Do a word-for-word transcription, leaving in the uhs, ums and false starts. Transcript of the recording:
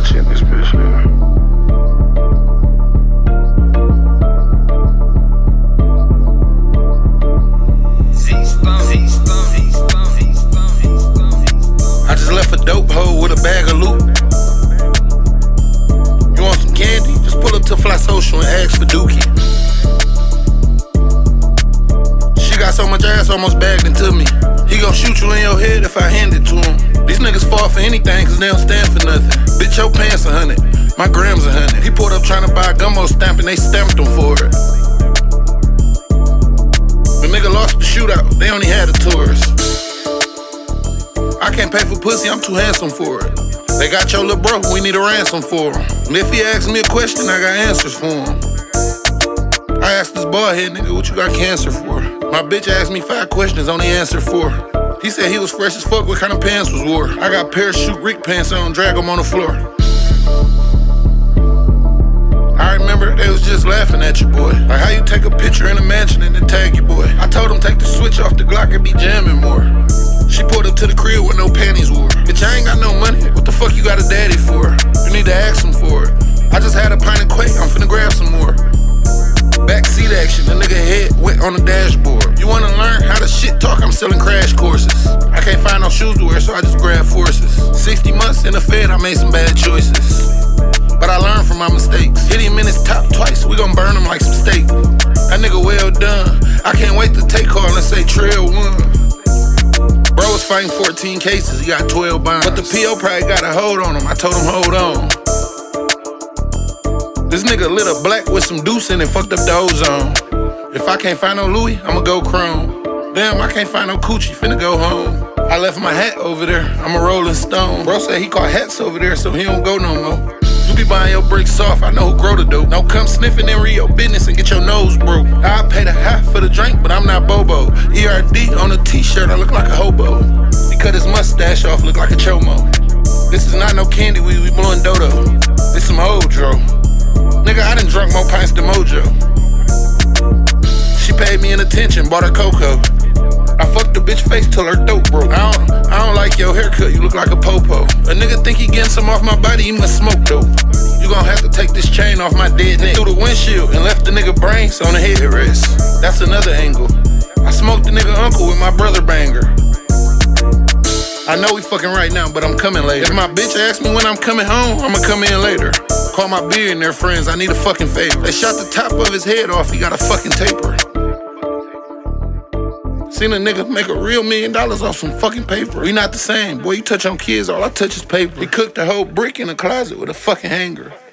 Versace in this bitch, yeah. I just left a dope hole with a bag of loot. You want some candy? Just pull up to Fly Social and ask for Dookie. She got so much ass almost bagged into me. He gon' shoot you in your head if I hand it to him. These niggas fall for anything cause they don't stand for nothing. Bitch, your pants a hundred, my grams a hundred. He pulled up tryna buy a gummo stamp and they stamped him for it. The nigga lost the shootout, they only had a tourist. I can't pay for pussy, I'm too handsome for it. They got your little bro, we need a ransom for him. And if he asks me a question, I got answers for him. I asked this bald head nigga, what you got cancer for? My bitch asked me five questions, only answered four. He said he was fresh as fuck, what kind of pants was wore? I got parachute Rick pants on, drag him on the floor. I remember they was just laughing at you, boy. Like how you take a picture in a mansion and then tag your boy. I told him take the switch off the Glock and be jamming more. She pulled up to the crib with no panties wore. Bitch, I ain't got no money. What the fuck you got a daddy for? You need to ask him for it. I just had a pint of Quake, I'm finna grab some more. Backseat action, the nigga head went on the dashboard. You wanna learn how to shit talk? I'm selling crash courses. I can't find no shoes to wear, so I just grab forces. sixty months in the Fed, I made some bad choices. But I learned from my mistakes. Hit him in his top twice, we gon' burn him like some steak. That nigga well done. I can't wait to take call and say Trail won. Bro was fighting fourteen cases, he got twelve bonds. But the P O probably got a hold on him, I told him hold on. This nigga lit a black with some deuce in it, fucked up the ozone. If I can't find no Louis, I'ma go chrome. Damn, I can't find no coochie, finna go home. I left my hat over there, I'm a rolling stone. Bro said he caught hats over there, so he don't go no more. You be buying your bricks soft, I know who grow the dope. Don't come sniffing in Rio business and get your nose broke. I pay the half for the drink, but I'm not Bobo. E R D on a t-shirt, I look like a hobo. He cut his mustache off, look like a chomo. This is not no candy, we, we blowing dodo. This some old dro. Nigga, I done drunk more pints than Mojo. She paid me in attention, bought her cocoa. I fucked the bitch face till her throat broke. I don't, I don't like your haircut, you look like a popo. A nigga think he getting some off my body, he must smoke dope. You gon' have to take this chain off my dead neck. Through the windshield and left the nigga brains on the headrest. That's another angle. I smoked the nigga uncle with my brother banger. I know we fucking right now, but I'm coming later. If my bitch asks me when I'm coming home, I'ma come in later. Call my billionaire friends, I need a fucking favor. They shot the top of his head off, he got a fucking taper. Seen a nigga make a real million dollars off some fucking paper. We not the same. Boy, you touch on kids, all I touch is paper. He cooked a whole brick in a closet with a fucking hanger.